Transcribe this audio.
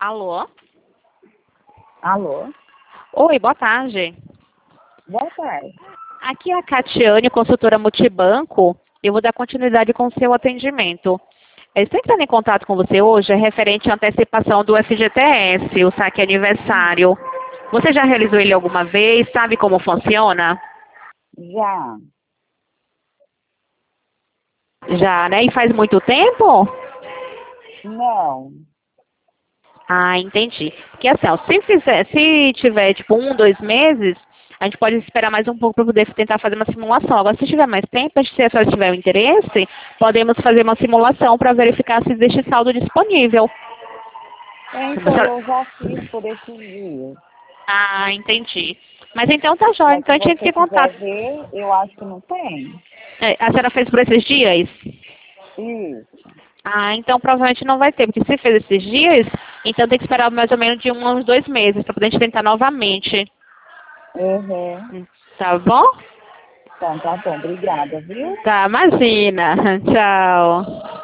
Alô? Alô? Oi, boa tarde. Boa tarde. Aqui é a Catiane, consultora multibanco. Eu vou dar continuidade com o seu atendimento. Estou entrando em contato com você hoje, é referente à antecipação do FGTS, o saque aniversário. Você já realizou ele alguma vez? Sabe como funciona? Já. Já, né? E faz muito tempo? Não. Ah, entendi. Porque assim, ó, se tiver tipo 1, 2 meses, a gente pode esperar mais um pouco para poder tentar fazer uma simulação. Agora, se tiver mais tempo, se a senhora tiver o interesse, podemos fazer uma simulação para verificar se existe saldo disponível. Então, eu já fiz por esses dias. Ah, entendi. Mas então tá jóia. Mas Então se a gente entra você em contato. quiser ver, eu acho que não tem. A senhora fez por esses dias? Isso. Ah, então provavelmente não vai ter, porque se fez esses dias, então tem que esperar mais ou menos de 1 a 2 meses para poder a gente tentar novamente. Uhum. Tá bom? Então, tá bom. Obrigada, viu? Tá, imagina. Tchau.